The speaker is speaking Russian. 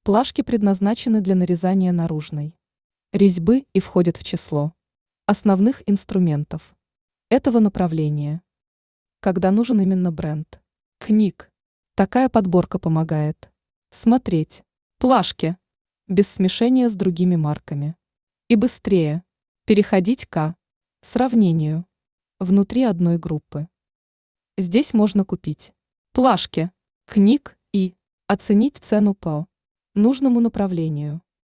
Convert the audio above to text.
Плашки предназначены для нарезания наружной резьбы и входят в число основных инструментов этого направления. Когда нужен именно бренд книг, такая подборка помогает смотреть плашки без смешения с другими марками и быстрее переходить к сравнению внутри одной группы. Здесь можно купить плашки книг и оценить цену по нужному направлению.